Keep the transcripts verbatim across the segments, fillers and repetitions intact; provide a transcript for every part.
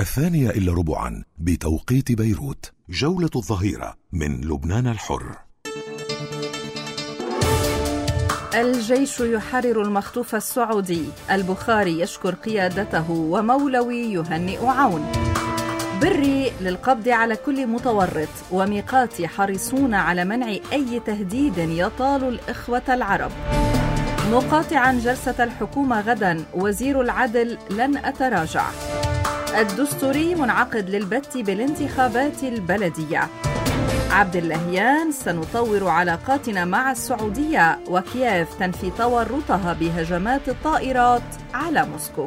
الثانية إلا ربعا بتوقيت بيروت. جولة الظهيرة من لبنان الحر. الجيش يحرر المخطوف السعودي، البخاري يشكر قيادته، ومولوي يهنئ عون. بري للقبض على كل متورط، وميقاتي حريصون على منع أي تهديد يطال الإخوة العرب. مقاطعا جلسة الحكومة غدا، وزير العدل لن أتراجع. الدستوري منعقد للبت بالانتخابات البلدية. عبد اللهيان سنطور علاقاتنا مع السعودية، وكييف تنفي تورطها بهجمات الطائرات على موسكو.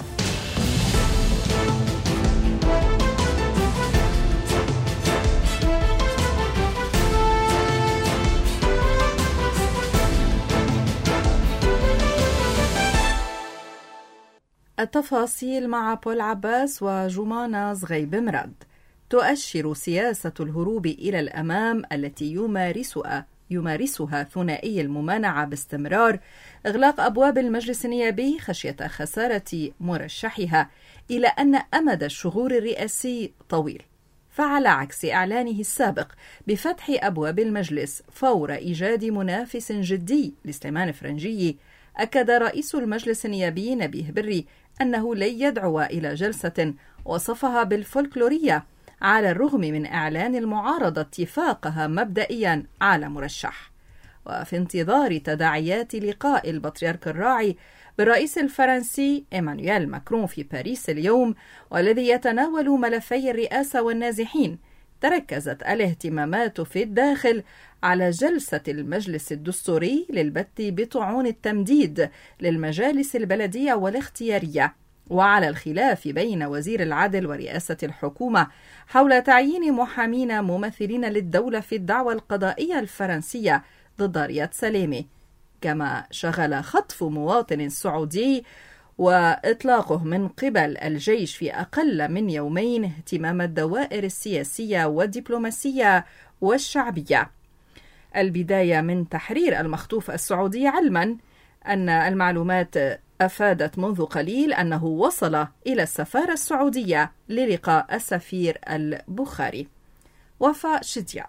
التفاصيل مع بول عباس وجمانة زغيب مراد. تؤشر سياسة الهروب إلى الأمام التي يمارسها يمارسها ثنائي الممانعة باستمرار إغلاق أبواب المجلس النيابي خشية خسارة مرشحها، إلى أن أمد الشهور الرئاسي طويل. فعلى عكس إعلانه السابق بفتح أبواب المجلس فور إيجاد منافس جدي لسليمان فرنجي، أكد رئيس المجلس النيابي نبيه بري أنه لن يدعو إلى جلسة وصفها بالفولكلورية، على الرغم من إعلان المعارضة اتفاقها مبدئيا على مرشح. وفي انتظار تداعيات لقاء البطريرك الراعي بالرئيس الفرنسي إيمانويل ماكرون في باريس اليوم، والذي يتناول ملفي الرئاسة والنازحين، تركزت الاهتمامات في الداخل على جلسة المجلس الدستوري للبت بطعون التمديد للمجالس البلدية والاختيارية، وعلى الخلاف بين وزير العدل ورئاسة الحكومة حول تعيين محامين ممثلين للدولة في الدعوى القضائية الفرنسية ضد رياض سليمي. كما شغل خطف مواطن سعودي وإطلاقه من قبل الجيش في أقل من يومين اهتمام الدوائر السياسية والدبلوماسية والشعبية. البداية من تحرير المخطوف السعودي، علما أن المعلومات أفادت منذ قليل أنه وصل إلى السفارة السعودية للقاء السفير البخاري. وفاء شديا.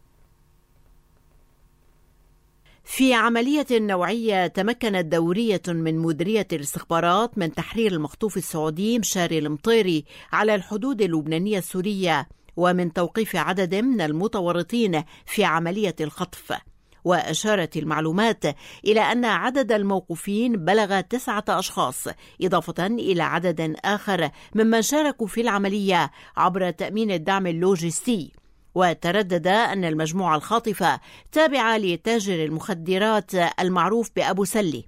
في عملية نوعية تمكنت دورية من مديرية الاستخبارات من تحرير المخطوف السعودي مشاري المطيري على الحدود اللبنانية السورية، ومن توقيف عدد من المتورطين في عملية الخطف. وأشارت المعلومات إلى أن عدد الموقوفين بلغ تسعة أشخاص، إضافة إلى عدد آخر ممن شاركوا في العملية عبر تأمين الدعم اللوجستي. وتردد أن المجموعة الخاطفة تابعة لتاجر المخدرات المعروف بأبو سلي،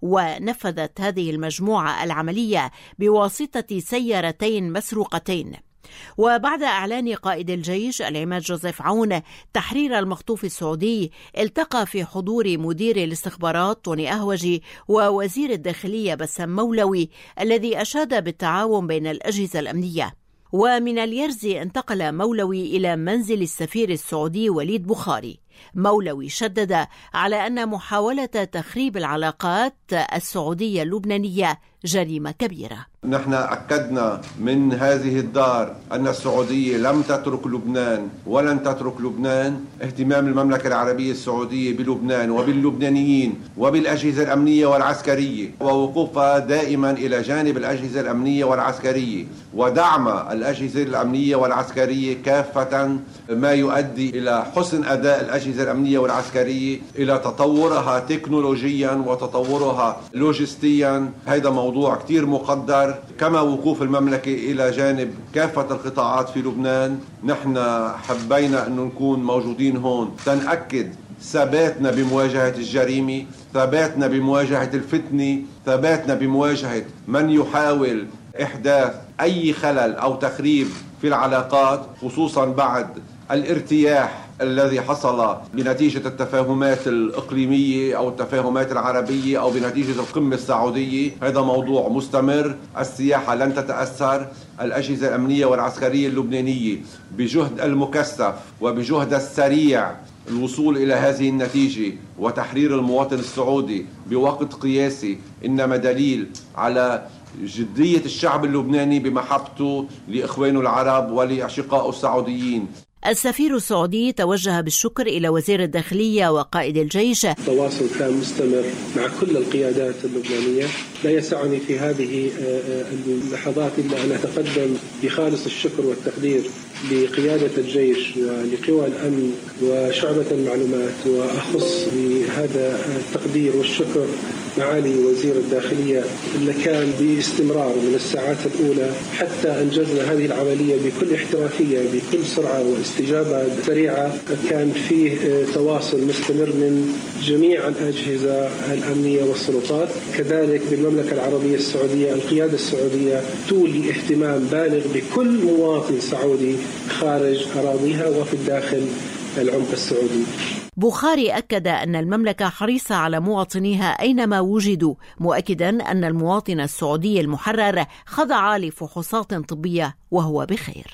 ونفذت هذه المجموعة العملية بواسطة سيارتين مسروقتين. وبعد إعلان قائد الجيش العماد جوزيف عون تحرير المخطوف السعودي، التقى في حضور مدير الاستخبارات طوني أهوجي ووزير الداخلية بسام مولوي، الذي أشاد بالتعاون بين الأجهزة الأمنية. ومن اليرزي انتقل مولوي إلى منزل السفير السعودي وليد بخاري. مولوي شدد على أن محاولة تخريب العلاقات السعودية اللبنانية جريمة كبيرة. نحن أكدنا من هذه الدار أن السعودية لم تترك لبنان ولن تترك لبنان. اهتمام المملكة العربية السعودية بلبنان وباللبنانيين وبالأجهزة الأمنية والعسكرية، ووقوفها دائما إلى جانب الأجهزة الأمنية والعسكرية، ودعم الأجهزة الأمنية والعسكرية كافة، ما يؤدي إلى حسن أداء الأجهزة الأمنية والعسكرية، إلى تطورها تكنولوجيا وتطورها لوجستيا. هذا موضوع كتير مقدر. كما وقوف المملكة إلى جانب كافة القطاعات في لبنان، نحن حبينا أن نكون موجودين هون تنأكد ثباتنا بمواجهة الجريمة، ثباتنا بمواجهة الفتنة، ثباتنا بمواجهة من يحاول إحداث أي خلل أو تخريب في العلاقات، خصوصا بعد الارتياح الذي حصل بنتيجة التفاهمات الإقليمية أو التفاهمات العربية أو بنتيجة القمة السعودية. هذا موضوع مستمر. السياحة لن تتأثر. الأجهزة الأمنية والعسكرية اللبنانية بجهد المكثف وبجهد السريع الوصول إلى هذه النتيجة وتحرير المواطن السعودي بوقت قياسي إنما دليل على جدية الشعب اللبناني بمحبته لإخوانه العرب ولأشقائه السعوديين. السفير السعودي توجه بالشكر إلى وزير الداخلية وقائد الجيش. تواصل كان مستمر مع كل القيادات اللبنانية. لا يسعني في هذه اللحظات إلا أن أتقدم بخالص الشكر والتقدير لقيادة الجيش ولقوى الأمن وشعبة المعلومات، وأخص بهذا التقدير والشكر معالي وزير الداخلية اللي كان باستمرار من الساعات الأولى حتى أنجزنا هذه العملية بكل احترافية بكل سرعة واستجابة سريعة. كان فيه تواصل مستمر من جميع الأجهزة الأمنية والسلطات. كذلك بالمملكة العربية السعودية القيادة السعودية تولي اهتمام بالغ بكل مواطن سعودي خارج أراضيها وفي الداخل العمق السعودي. بوخاري أكد أن المملكة حريصة على مواطنيها أينما وجدوا، مؤكدا أن المواطن السعودي المحرر خضع لفحوصات طبية وهو بخير.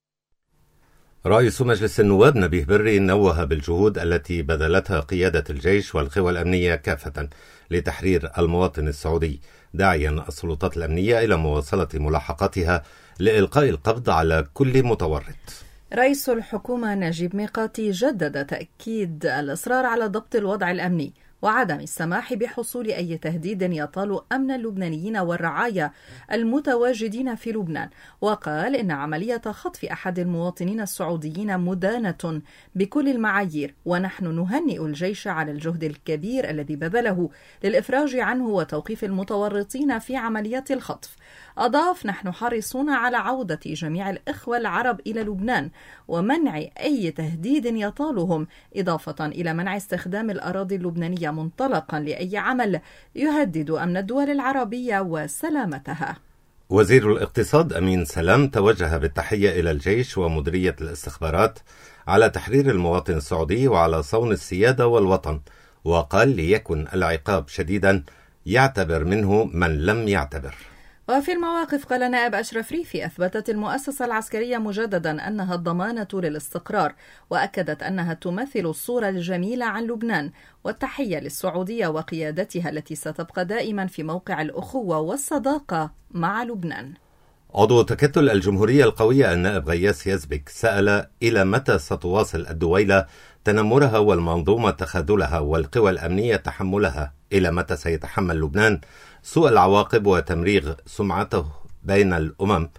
رئيس مجلس النواب نبيه بري نوه بالجهود التي بذلتها قيادة الجيش والقوى الأمنية كافة لتحرير المواطن السعودي، داعيا السلطات الأمنية إلى مواصلة ملاحقتها لإلقاء القبض على كل متورط. رئيس الحكومة نجيب ميقاتي جدد تأكيد الإصرار على ضبط الوضع الأمني وعدم السماح بحصول أي تهديد يطال أمن اللبنانيين والرعايا المتواجدين في لبنان، وقال إن عملية خطف أحد المواطنين السعوديين مدانة بكل المعايير، ونحن نهنئ الجيش على الجهد الكبير الذي بذله للإفراج عنه وتوقيف المتورطين في عملية الخطف. أضاف: نحن حريصون على عودة جميع الإخوة العرب إلى لبنان ومنع أي تهديد يطالهم، إضافة إلى منع استخدام الأراضي اللبنانية منطلقا لأي عمل يهدد أمن الدول العربية وسلامتها. وزير الاقتصاد أمين سلام توجه بالتحية إلى الجيش ومديرية الاستخبارات على تحرير المواطن السعودي وعلى صون السيادة والوطن، وقال: ليكن العقاب شديدا يعتبر منه من لم يعتبر. وفي المواقف قال نائب أشرف ريفي: أثبتت المؤسسة العسكرية مجددا أنها الضمانة للاستقرار، وأكدت أنها تمثل الصورة الجميلة عن لبنان، والتحية للسعودية وقيادتها التي ستبقى دائما في موقع الأخوة والصداقة مع لبنان. عضو تكتل الجمهورية القوية النائب غياس يزبك سأل: إلى متى ستواصل الدويلة تنمرها والمنظومة تخاذلها والقوى الأمنية تحملها؟ إلى متى سيتحمل لبنان سوء العواقب وتمريغ سمعته بين الأمم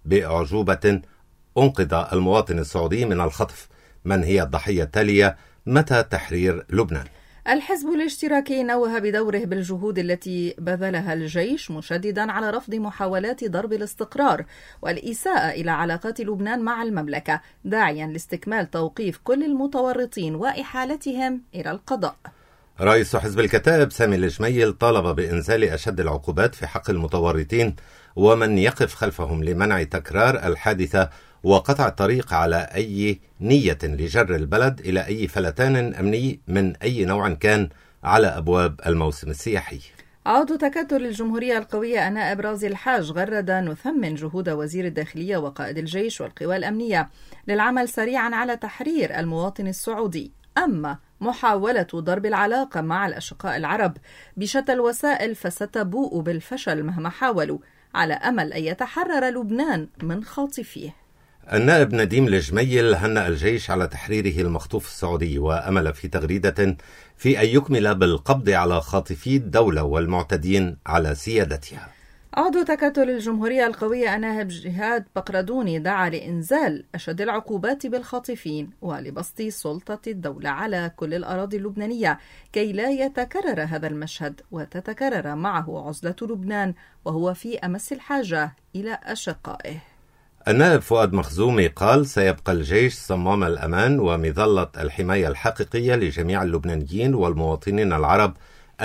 بأعجوبة أنقذ المواطن السعودي من الخطف؟ من هي الضحية التالية؟ متى تحرير لبنان؟ الحزب الاشتراكي نوه بدوره بالجهود التي بذلها الجيش، مشددا على رفض محاولات ضرب الاستقرار والإساءة إلى علاقات لبنان مع المملكة، داعيا لاستكمال توقيف كل المتورطين وإحالتهم إلى القضاء. رئيس حزب الكتائب سامي الجميل طالب بإنزال أشد العقوبات في حق المتورطين ومن يقف خلفهم لمنع تكرار الحادثة وقطع الطريق على أي نية لجر البلد إلى أي فلتان أمني من أي نوع كان على أبواب الموسم السياحي. عضو تكتل الجمهورية القوية النائب رازي الحاج غرد: نثمن جهود وزير الداخلية وقائد الجيش والقوى الأمنية للعمل سريعا على تحرير المواطن السعودي، أما محاولة ضرب العلاقة مع الأشقاء العرب بشتى الوسائل فستبوء بالفشل مهما حاولوا، على أمل أن يتحرر لبنان من خاطفيه. النائب نديم الجميل هنأ الجيش على تحريره المخطوف السعودي، وأمل في تغريدة في أن يكمل بالقبض على خاطفي الدولة والمعتدين على سيادتها. عضو تكتل الجمهورية القوية النائب جهاد بقردوني دعا لإنزال أشد العقوبات بالخاطفين ولبسط سلطة الدولة على كل الأراضي اللبنانية كي لا يتكرر هذا المشهد وتتكرر معه عزلة لبنان وهو في أمس الحاجة إلى أشقائه. النائب فؤاد مخزومي قال: سيبقى الجيش صمام الأمان ومظلة الحماية الحقيقية لجميع اللبنانيين والمواطنين العرب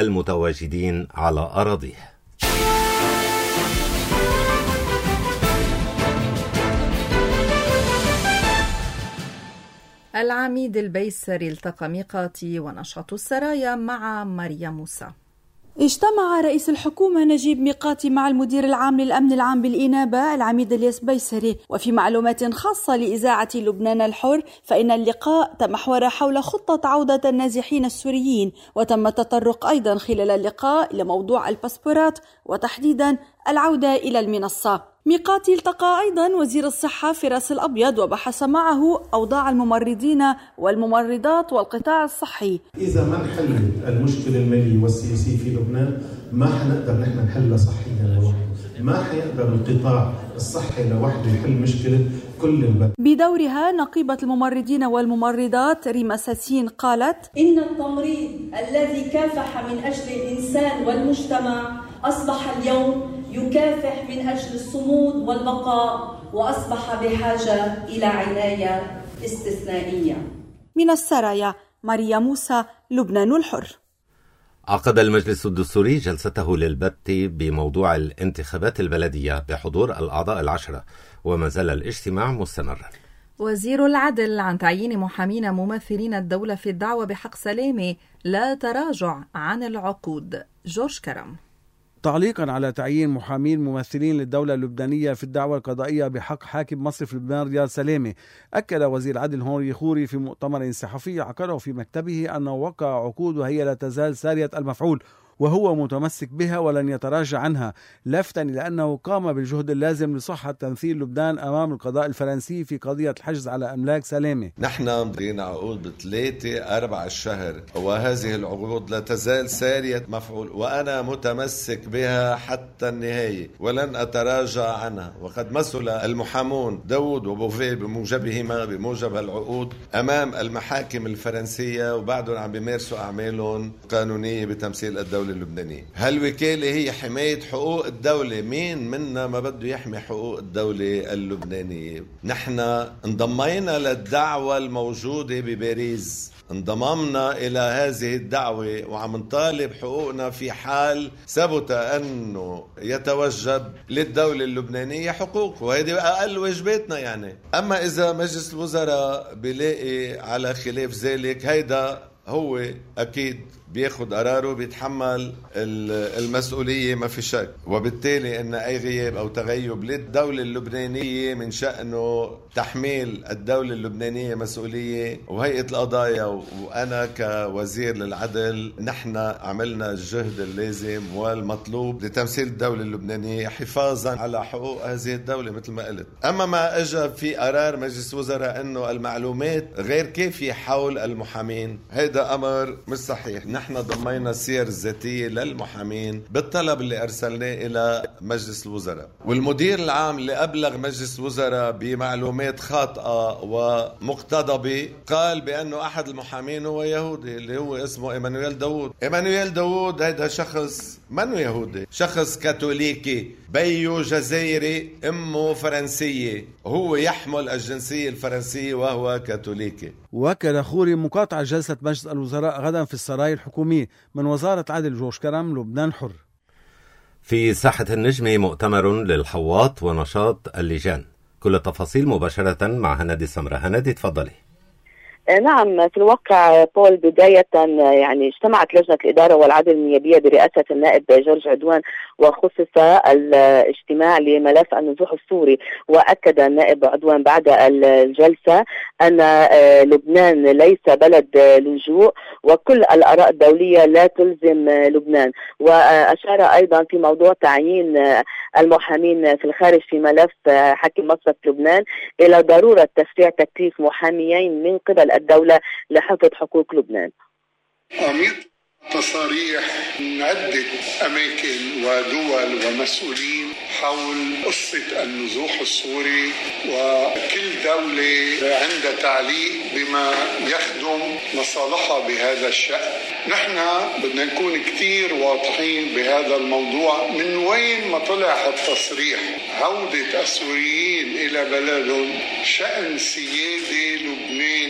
المتواجدين على أراضيه. العميد البيسري التقى ميقاتي ونشاط السرايا مع ماريا موسى. اجتمع رئيس الحكومة نجيب ميقاتي مع المدير العام للأمن العام بالإنابة العميد الياس بيسري. وفي معلومات خاصة لإذاعة لبنان الحر فإن اللقاء تمحور حول خطة عودة النازحين السوريين، وتم التطرق أيضا خلال اللقاء لموضوع الباسبورات وتحديدا العودة إلى المنصة. ميقاتي التقى أيضا وزير الصحة فراس الأبيض وبحث معه أوضاع الممرضين والممرضات والقطاع الصحي. إذا ما نحل المشكلة المالية والسياسية في لبنان ما حنقدر نحن نحلها صحيا لوحده، ما حيقدر القطاع الصحي لوحده يحل مشكلة كل البلد. بدورها نقيبة الممرضين والممرضات ريما ساسين قالت: إن التمريض الذي كافح من أجل الإنسان والمجتمع أصبح اليوم يكافح من أجل الصمود والبقاء، وأصبح بحاجة إلى عناية استثنائية. من السرايا ماريا موسى، لبنان الحر. عقد المجلس الدستوري جلسته للبت بموضوع الانتخابات البلدية بحضور الأعضاء العشرة، وما زال الاجتماع مستمرا. وزير العدل عن تعيين محامين ممثلين الدولة في الدعوة بحق سلامة لا تراجع عن العقود. جورج كرم. تعليقا على تعيين محامين ممثلين للدولة اللبنانية في الدعوة القضائية بحق حاكم مصرف لبنان رياض سلامة، أكد وزير العدل هنري خوري في مؤتمر صحفي عقده في مكتبه أنه وقع عقود وهي لا تزال سارية المفعول، وهو متمسك بها ولن يتراجع عنها، لافتا إلى أنه قام بالجهد اللازم لصحة تمثيل لبنان أمام القضاء الفرنسي في قضية الحجز على أملاك سلامة. نحن مضينا عقود بثلاثة أربع الشهر، وهذه العقود لا تزال سارية مفعول، وأنا متمسك بها حتى النهاية ولن أتراجع عنها. وقد مثل المحامون داود وبوفيه بموجبهما بموجب العقود أمام المحاكم الفرنسية، وبعدهم عم بيمارسوا أعمالهم قانونية بتمثيل الدولة اللبنانية. هالوكالة هي حماية حقوق الدولة، مين منا ما بده يحمي حقوق الدولة اللبنانية؟ نحن انضمينا للدعوة الموجودة بباريس، انضممنا إلى هذه الدعوة وعم نطالب حقوقنا في حال ثبت أنه يتوجب للدولة اللبنانية حقوق، وهذه أقل واجباتنا يعني. أما إذا مجلس الوزراء بيلاقي على خلاف ذلك، هيدا هو أكيد بياخد قراره، بيتحمل المسؤولية ما في شك، وبالتالي ان اي غياب او تغيب للدولة اللبنانية من شأنه تحميل الدولة اللبنانية مسؤولية. وهيئة القضايا وانا كوزير للعدل نحن عملنا الجهد اللازم والمطلوب لتمثيل الدولة اللبنانية حفاظا على حقوق هذه الدولة مثل ما قلت. اما ما اجى في قرار مجلس وزراء انه المعلومات غير كافية حول المحامين، هذا امر مش صحيح. نحن ضمينا السير الذاتية للمحامين بالطلب اللي أرسلناه إلى مجلس الوزراء، والمدير العام اللي أبلغ مجلس الوزراء بمعلومات خاطئة ومقتضبة قال بأنه أحد المحامين هو يهودي اللي هو اسمه إيمانويل داوود. إيمانويل داوود هذا شخص منو يهودي، شخص كاثوليكي، بيو جزائري أمه فرنسية، هو يحمل الجنسية الفرنسية وهو كاثوليكي. وكل خوري مقاطعة جلسة مجلس الوزراء غدا في السراي الحكومي. من وزارة عدل جورج كرم، لبنان حر. في ساحة النجم مؤتمر للحواط ونشاط اللجان. كل التفاصيل مباشرة مع هنادي سمرة. هنادي تفضلي. نعم، في الواقع بول بداية يعني اجتمعت لجنة الإدارة والعدل النيابية برئاسة النائب جورج عدوان وخصص الاجتماع لملف النزوح السوري. وأكد النائب عدوان بعد الجلسة أن لبنان ليس بلد لجوء وكل الآراء الدولية لا تلزم لبنان. وأشار أيضا في موضوع تعيين المحامين في الخارج في ملف حاكم مصرف لبنان إلى ضرورة تسريع تكليف محاميين من قبل الدولة لحفظ حقوق لبنان. أميط تصاريح من عدة أماكن ودول ومسؤولين حول قصة النزوح السوري، وكل دولة عندها تعليق بما يخدم مصالحها بهذا الشأن. نحن بدنا نكون كتير واضحين بهذا الموضوع. من وين ما طلع التصريح عودة السوريين إلى بلدهم شأن سيادي لبناني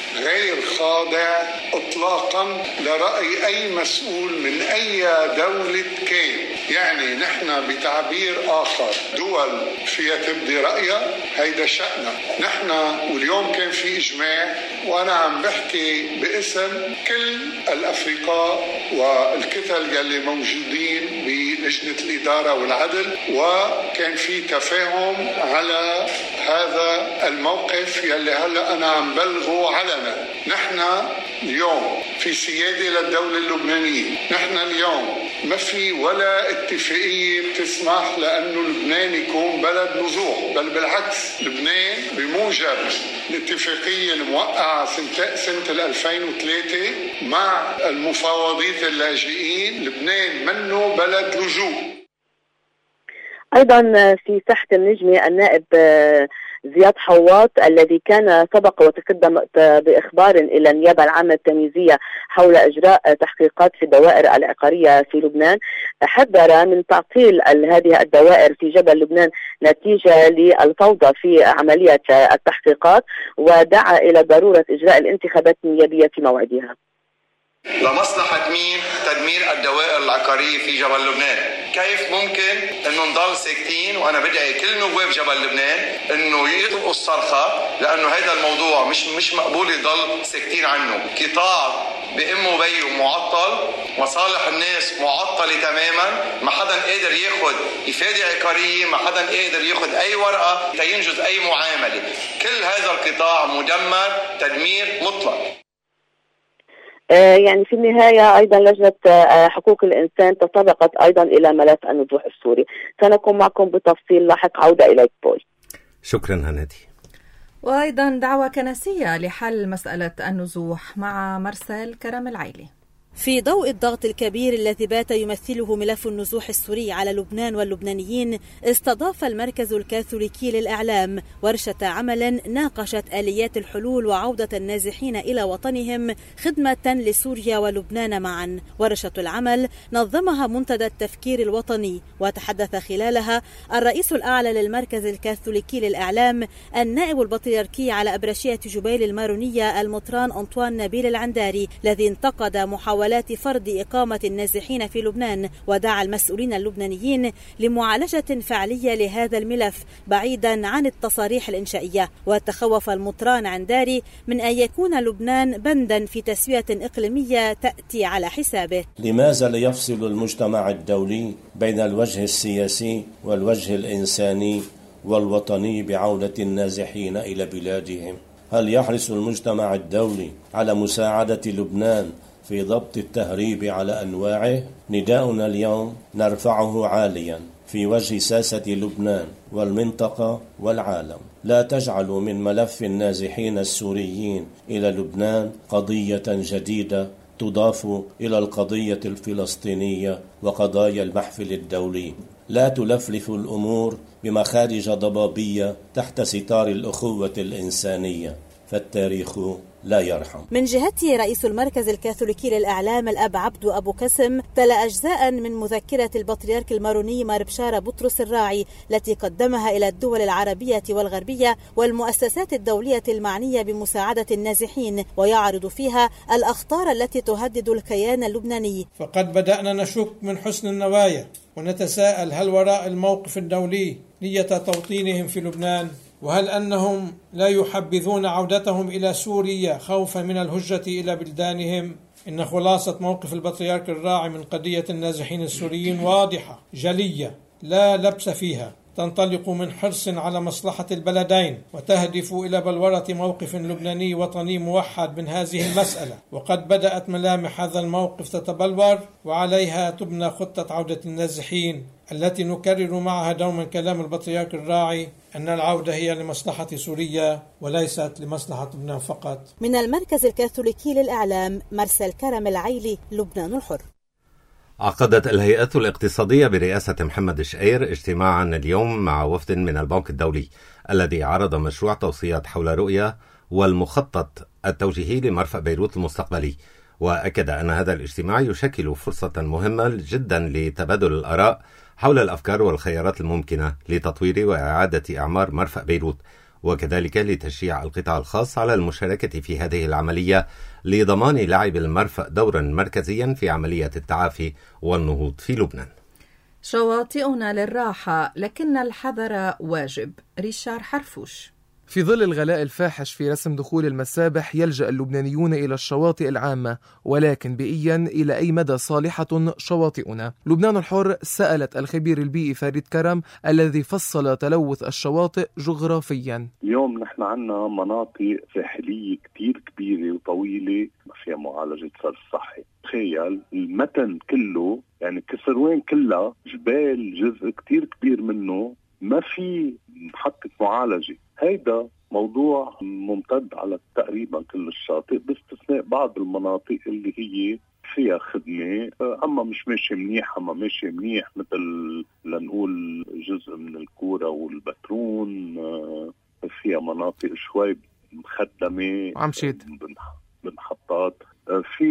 غير خاضع إطلاقا لرأي أي مسؤول من أي دولة كان. يعني نحن بتعبير آخر دول فيها تبدي رأيها، هيدا شأننا نحن. واليوم كان في إجماع، وأنا عم بحكي باسم كل الأفرقاء والكتل يلي موجودين بلجنة الإدارة والعدل، وكان في تفاهم على هذا الموقف يلي هلأ أنا عم بلغه علنا. نحن اليوم في سيادة للدولة اللبنانية، نحن اليوم ما في ولا اتفاقية بتسمح لأنه لبنان يكون بلد نزوح، بل بالعكس لبنان بموجب الاتفاقية الموقعة سنة, سنة ألفين وثلاثة مع المفاوضين اللاجئين، لبنان منه بلد لجوء. أيضا في ساحة النجمة النائب زياد حواط الذي كان سبق وتقدم بإخبار إلى النيابة العامة التمييزية حول إجراء تحقيقات في الدوائر العقارية في لبنان، حذر من تعطيل هذه الدوائر في جبل لبنان نتيجة للفوضى في عملية التحقيقات، ودعا إلى ضرورة إجراء الانتخابات النيابية في موعدها. لمصلحة مين تدمير الدوائر العقارية في جبل لبنان؟ كيف ممكن انه نضل ساكتين؟ وانا بدعي كل نواب جبل لبنان انه يطلقوا الصرخة، لانه هذا الموضوع مش مش مقبول يضل ساكتين عنه. قطاع بأمه وبيه معطل، مصالح الناس معطلة تماما، ما حدا قادر ياخد إفادة عقارية، ما حدا قادر ياخد أي ورقة لينجز أي معاملة. كل هذا القطاع مدمر تدمير مطلق. يعني في النهاية أيضا لجنة حقوق الإنسان تطرقت أيضا إلى ملف النزوح السوري. سنكون معكم بتفصيل لاحق. عودة إليك بول. شكرا هنادي. وأيضا دعوة كنسية لحل مسألة النزوح مع مرسل كرم العيلي. في ضوء الضغط الكبير الذي بات يمثله ملف النزوح السوري على لبنان واللبنانيين، استضاف المركز الكاثوليكي للإعلام ورشة عمل ناقشت آليات الحلول وعودة النازحين إلى وطنهم خدمة لسوريا ولبنان معا. ورشة العمل نظمها منتدى التفكير الوطني، وتحدث خلالها الرئيس الأعلى للمركز الكاثوليكي للإعلام النائب البطريركي على أبرشية جبيل المارونية المطران أنطوان نبيل العنداري، الذي انتقد محاولة فرض إقامة النازحين في لبنان، ودعا المسؤولين اللبنانيين لمعالجة فعلية لهذا الملف بعيدا عن التصاريح الإنشائية. وتخوف المطران عنداري من أن يكون لبنان بندا في تسوية إقليمية تأتي على حسابه. لماذا لا يفصل المجتمع الدولي بين الوجه السياسي والوجه الإنساني والوطني بعودة النازحين إلى بلادهم؟ هل يحرص المجتمع الدولي على مساعدة لبنان في ضبط التهريب على أنواعه؟ نداؤنا اليوم نرفعه عاليا في وجه ساسة لبنان والمنطقة والعالم. لا تجعلوا من ملف النازحين السوريين إلى لبنان قضية جديدة تضاف إلى القضية الفلسطينية وقضايا المحفل الدولي. لا تلفلفوا الأمور بمخارج ضبابية تحت ستار الأخوة الإنسانية، فالتاريخ لا يرحم. من جهته رئيس المركز الكاثوليكي للإعلام الأب عبدو أبو كسم تلا أجزاء من مذكرة البطريرك الماروني مار بشارة بطرس الراعي التي قدمها إلى الدول العربية والغربية والمؤسسات الدولية المعنية بمساعدة النازحين، ويعرض فيها الأخطار التي تهدد الكيان اللبناني. فقد بدأنا نشك من حسن النوايا ونتساءل هل وراء الموقف الدولي نية توطينهم في لبنان، وهل أنهم لا يحبذون عودتهم إلى سوريا خوفا من الهجرة إلى بلدانهم؟ إن خلاصة موقف البطريرك الراعي من قضية النازحين السوريين واضحة جلية لا لبس فيها، تنطلق من حرص على مصلحة البلدين وتهدف إلى بلورة موقف لبناني وطني موحد من هذه المسألة. وقد بدأت ملامح هذا الموقف تتبلور، وعليها تبنى خطة عودة النازحين التي نكرر معها دوما كلام البطريرك الراعي أن العودة هي لمصلحة سوريا وليست لمصلحة لبنان فقط. من المركز الكاثوليكي للإعلام مرسل كرم العيلي، لبنان الحر. عقدت الهيئة الاقتصادية برئاسة محمد شقير اجتماعا اليوم مع وفد من البنك الدولي الذي عرض مشروع توصيات حول رؤية والمخطط التوجيهي لمرفأ بيروت المستقبلي، وأكد أن هذا الاجتماع يشكل فرصة مهمة جدا لتبادل الآراء حول الأفكار والخيارات الممكنة لتطوير وإعادة إعمار مرفأ بيروت، وكذلك لتشجيع القطاع الخاص على المشاركة في هذه العملية لضمان لعب المرفأ دورا مركزيا في عملية التعافي والنهوض في لبنان. شواطئنا للراحة لكن الحذر واجب. ريشار حرفوش. في ظل الغلاء الفاحش في رسم دخول المسابح يلجأ اللبنانيون إلى الشواطئ العامة، ولكن بيئيا إلى أي مدى صالحة شواطئنا؟ لبنان الحر سألت الخبير البيئي فريد كرم الذي فصل تلوث الشواطئ جغرافيا. اليوم نحن عنا مناطق ساحلية كتير كبيرة وطويلة ما فيها معالجة صرف صحي. تخيل المتن كله، يعني كسروان كلها جبال، جزء كتير كبير منه ما في محطة معالجة. هيدا موضوع ممتد على تقريبا كل الشاطئ باستثناء بعض المناطق اللي هي فيها خدمة أما مش ماشي منيح أما ماشي منيح، مثل لنقول جزء من الكورة والبترون فيها مناطق شوي مخدمة عمشيت بمحطات. في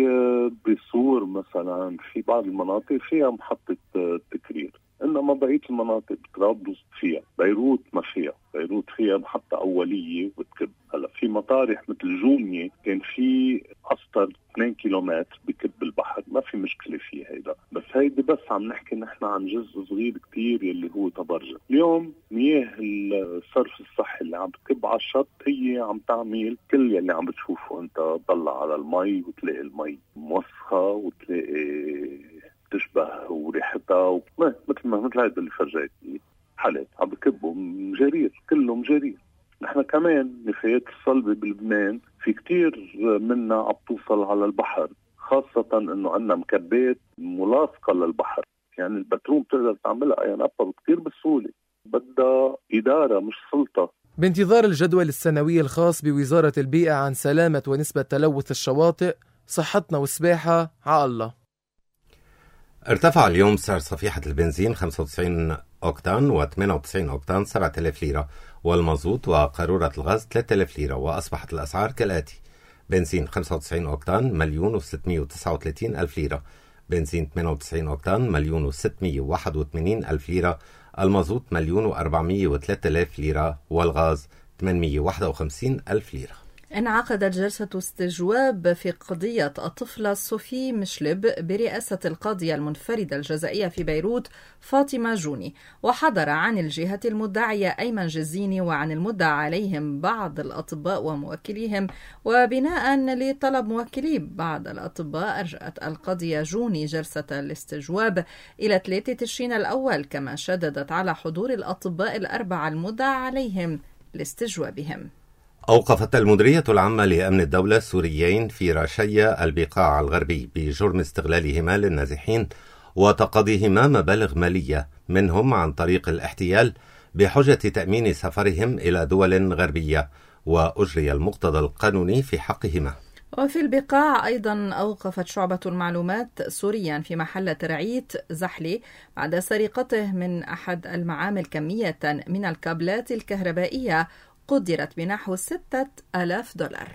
بصور مثلا في بعض المناطق فيها محطة تكرير، إنما بقية المناطق بطرابلس فيها، بيروت ما فيها، بيروت فيها محطة أولية بتكب. هلا في مطارح مثل جونية كان في أسطر اثنين كيلومتر بكب البحر، ما في مشكلة فيه هيدا، بس هيدا بس عم نحكي نحن عن جزء صغير كتير يلي هو تبرجل. اليوم مياه الصرف الصحي اللي عم بتكب على الشط هي عم تعمل كل يلي عم بتشوفه انت، طلع على المي وتلاقي المي موسخة وتلاقي تشبه وريحتها مثل ما مثل هذا اللي فرجيت حالات عم بكبوا مجارير، كله مجارير. نحن كمان نفايات الصلبة بلبنان في كتير منا عم توصل على البحر، خاصة انه عندنا مكبات ملاصقة للبحر، يعني البترون بتقدر تعملها يعني أبطل كتير بسهولة، بدها إدارة مش سلطة. بانتظار الجدول السنوي الخاص بوزارة البيئة عن سلامة ونسبة تلوث الشواطئ، صحتنا والسباحة على الله. ارتفع اليوم سعر صفيحة البنزين خمسة وتسعين أوكتان و ثمانية وتسعين أوكتان سبعة آلاف ليرة، والمازوت وقارورة الغاز ثلاثة آلاف ليرة، وأصبحت الأسعار كالآتي: بنزين خمسة وتسعين أوكتان مليون وستمائة وتسعة وثلاثين ألف ليرة، بنزين ثمانية وتسعين أوكتان مليون وستمائة وواحد وثمانين ألف ليرة، المازوت مليون وأربعمائة وثلاثة آلاف ليرة، والغاز ثمانمائة وواحد وخمسين ألف ليرة. انعقدت جلسة استجواب في قضية الطفلة صوفي مشلب برئاسة القاضية المنفردة الجزائية في بيروت فاطمة جوني، وحضر عن الجهة المدعية أيمن جزيني وعن المدعى عليهم بعض الأطباء وموكليهم. وبناء لطلب موكلي بعض الأطباء أرجأت القاضية جوني جلسة الاستجواب إلى ثلاثة تشرين الأول، كما شددت على حضور الأطباء الأربعة المدعى عليهم لاستجوابهم. أوقفت المديرية العامة لأمن الدولة السوريين في رشيا البقاع الغربي بجرم استغلالهما للنازحين وتقاضيهما مبالغ مالية منهم عن طريق الاحتيال بحجة تأمين سفرهم إلى دول غربية، وأجري المقتضى القانوني في حقهما. وفي البقاع أيضا أوقفت شعبة المعلومات سوريا في محل ترعيت زحلي بعد سرقته من أحد المعامل كمية من الكابلات الكهربائية قدرت بنحو ستة آلاف دولار.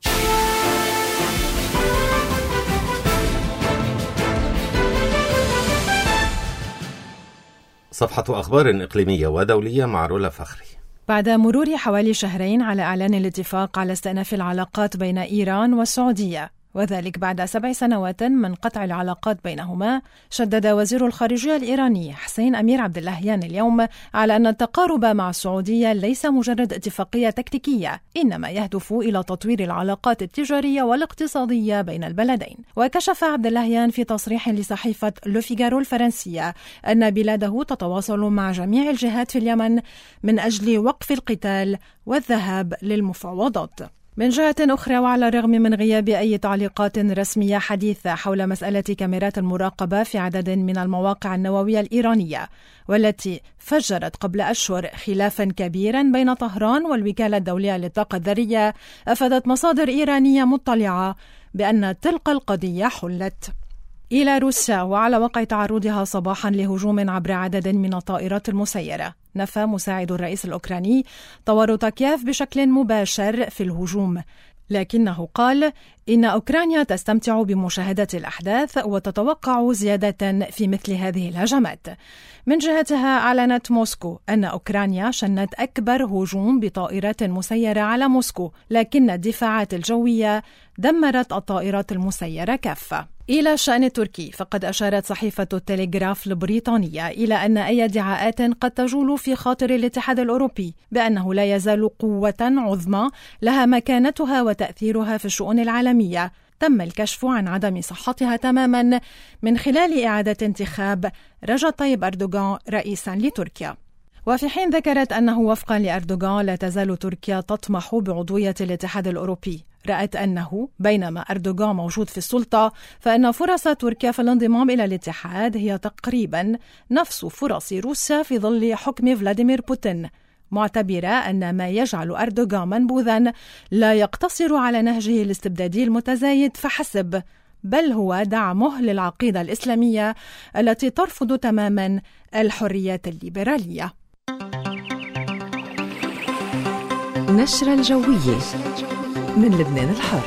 صفحة أخبار إقليمية ودولية مع رولا فخري. بعد مرور حوالي شهرين على إعلان الاتفاق على استئناف العلاقات بين إيران والسعودية، وذلك بعد سبع سنوات من قطع العلاقات بينهما، شدد وزير الخارجية الإيراني حسين أمير عبد اللهيان اليوم على أن التقارب مع السعودية ليس مجرد اتفاقية تكتيكية، إنما يهدف إلى تطوير العلاقات التجارية والاقتصادية بين البلدين. وكشف عبد اللهيان في تصريح لصحيفة لو فيغارو الفرنسية أن بلاده تتواصل مع جميع الجهات في اليمن من أجل وقف القتال والذهاب للمفاوضات. من جهة أخرى، وعلى الرغم من غياب أي تعليقات رسمية حديثة حول مسألة كاميرات المراقبة في عدد من المواقع النووية الإيرانية والتي فجرت قبل أشهر خلافا كبيرا بين طهران والوكالة الدولية للطاقة الذرية، أفادت مصادر إيرانية مطلعة بأن تلك القضية حلت. إلى روسيا، وعلى وقع تعرضها صباحا لهجوم عبر عدد من الطائرات المسيرة، نفى مساعد الرئيس الأوكراني تورط كييف بشكل مباشر في الهجوم، لكنه قال إن أوكرانيا تستمتع بمشاهدة الأحداث وتتوقع زيادة في مثل هذه الهجمات. من جهتها أعلنت موسكو أن أوكرانيا شنت أكبر هجوم بطائرات مسيرة على موسكو، لكن الدفاعات الجوية دمرت الطائرات المسيرة كافة. إلى الشأن التركي، فقد أشارت صحيفة التلغراف البريطانية إلى أن أي ادعاءات قد تجول في خاطر الاتحاد الأوروبي بأنه لا يزال قوة عظمى لها مكانتها وتأثيرها في الشؤون العالمية تم الكشف عن عدم صحتها تماما من خلال إعادة انتخاب رجب طيب أردوغان رئيسا لتركيا. وفي حين ذكرت أنه وفقا لأردوغان لا تزال تركيا تطمح بعضوية الاتحاد الأوروبي، رأت أنه بينما أردوغان موجود في السلطة فإن فرص تركيا في الانضمام إلى الاتحاد هي تقريبا نفس فرص روسيا في ظل حكم فلاديمير بوتين، معتبرة أن ما يجعل أردوغان منبوذا لا يقتصر على نهجه الاستبدادي المتزايد فحسب، بل هو دعمه للعقيدة الإسلامية التي ترفض تماما الحريات الليبرالية. نشرة الجوية من لبنان الحر.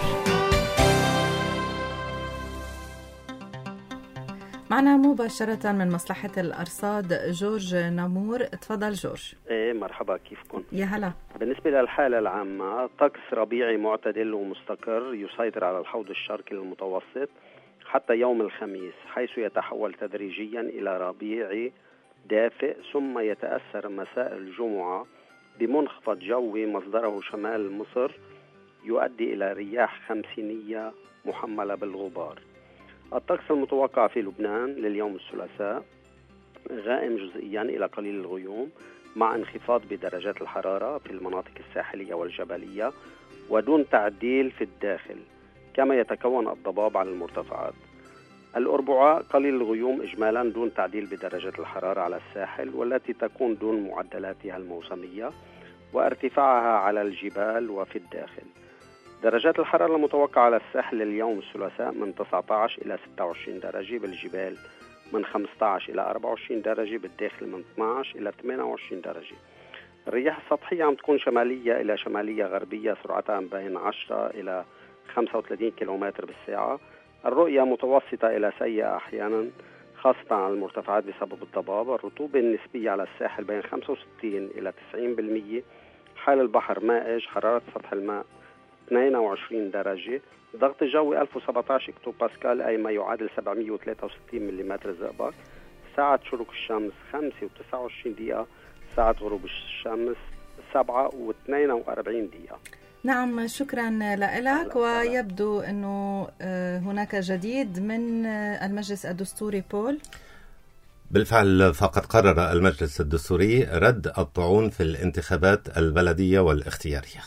معنا مباشرة من مصلحة الأرصاد جورج نامور. تفضل جورج. ايه مرحبا، كيفكم؟ يا هلا. بالنسبة للحالة العامة، طقس ربيعي معتدل ومستقر يسيطر على الحوض الشرقي المتوسط حتى يوم الخميس، حيث يتحول تدريجيا إلى ربيعي دافئ، ثم يتأثر مساء الجمعة بمنخفض جوي مصدره شمال مصر يؤدي إلى رياح خمسينية محملة بالغبار. الطقس المتوقع في لبنان لليوم الثلاثاء غائم جزئيا إلى قليل الغيوم، مع انخفاض بدرجات الحرارة في المناطق الساحلية والجبلية ودون تعديل في الداخل، كما يتكون الضباب على المرتفعات. الأربعاء قليل الغيوم إجمالا دون تعديل بدرجات الحرارة على الساحل، والتي تكون دون معدلاتها الموسمية وارتفاعها على الجبال وفي الداخل. درجات الحرارة المتوقعة على الساحل اليوم الثلاثاء من تسعة عشر إلى ستة وعشرين درجة، بالجبال من خمسة عشر إلى أربعة وعشرين درجة، بالداخل من اثني عشر إلى ثمانية وعشرين درجة. الرياح السطحية عم تكون شمالية إلى شمالية غربية، سرعتها بين عشرة إلى خمسة وثلاثين كيلومتر بالساعة. الرؤية متوسطة إلى سيئة أحيانا، خاصة على المرتفعات بسبب الضباب. الرطوبة النسبية على الساحل بين خمسة وستين إلى تسعين بالمئة. حال البحر مائج، حرارة سطح الماء اثنين وعشرين درجة. ضغط الجوي ألف وسبعة عشر هكتو باسكال، أي ما يعادل سبعمئة وثلاثة وستين ملم زئبق. ساعة شروق الشمس خمسة وتسعة وعشرين دقيقة، ساعة غروب الشمس سبعة واثنين وأربعين دقيقة. نعم، شكرا لك. ويبدو أنه هناك جديد من المجلس الدستوري بول. بالفعل، فقد قرر المجلس الدستوري رد الطعون في الانتخابات البلدية والاختيارية.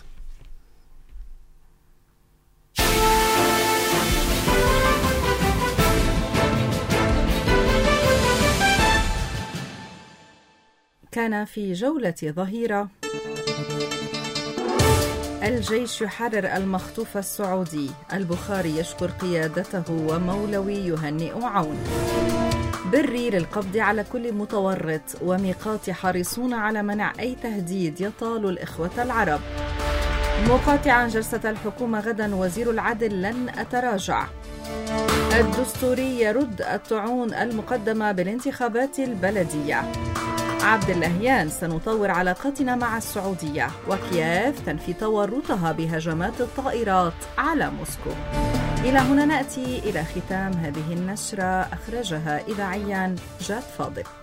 كان في جولة ظهيرة الجيش يحرر المخطوف السعودي، البخاري يشكر قيادته ومولوي يهنئ عون، بري للقبض على كل متورط، وميقات حريصون على منع أي تهديد يطال الإخوة العرب، مقاطعا جلسة الحكومة غدا وزير العدل لن أتراجع، الدستوري يرد الطعون المقدمة بالانتخابات البلدية، عبد اللهيان سنطور علاقتنا مع السعودية، وكييف تنفي تورطها بهجمات الطائرات على موسكو. إلى هنا نأتي إلى ختام هذه النشرة، أخرجها إذاعيا جاد فاضل.